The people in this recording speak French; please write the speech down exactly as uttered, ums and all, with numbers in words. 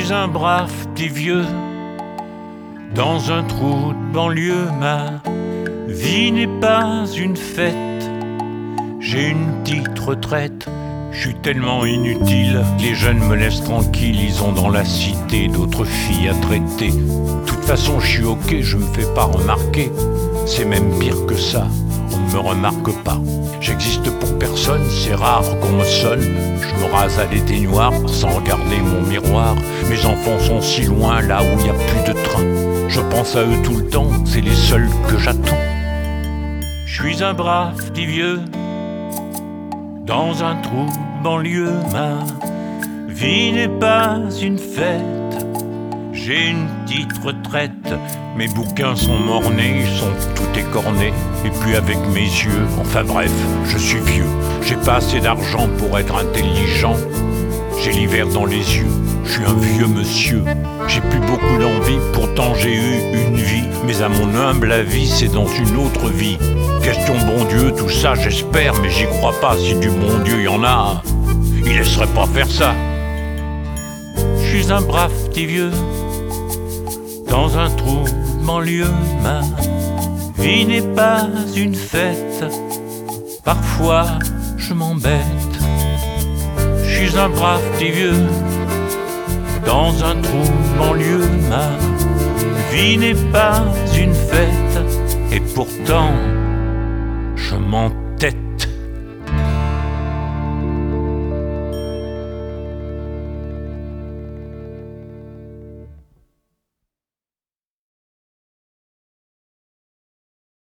suis un brave petit vieux dans un trou de banlieue. Ma vie n'est pas une fête, j'ai une petite retraite. Je suis tellement inutile, les jeunes me laissent tranquille. Ils ont dans la cité d'autres filles à traiter. De toute façon je suis ok, je me fais pas remarquer. C'est même pire que ça, on ne me remarque pas. J'existe pour personne, c'est rare qu'on me sonne. Je me rase à l'éteignoir sans regarder mon miroir. Mes enfants sont si loin, là où il n'y a plus de train. Je pense à eux tout le temps, c'est les seuls que j'attends. Je suis un brave petit vieux dans un trou de banlieue. Ma vie n'est pas une fête, j'ai une petite retraite. Mes bouquins sont mornés, ils sont tout écornés. Et puis avec mes yeux, enfin bref, je suis vieux. J'ai pas assez d'argent pour être intelligent. J'ai l'hiver dans les yeux, je suis un vieux monsieur. J'ai plus beaucoup d'envie, pourtant j'ai eu une vie. Mais à mon humble avis, c'est dans une autre vie. Question bon Dieu, tout ça j'espère, mais j'y crois pas. Si du bon Dieu y en a, il laisserait pas faire ça. Je suis un brave petit vieux dans un trou de banlieue. Ma vie n'est pas une fête, parfois je m'embête. Je suis un brave petit vieux dans un trou de banlieue. Ma vie n'est pas une fête, et pourtant je m'entends.